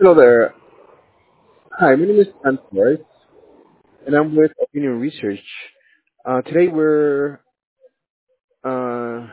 Hello there. Hi, my name is Antoine, and I'm with Opinion Research. Today we're uh,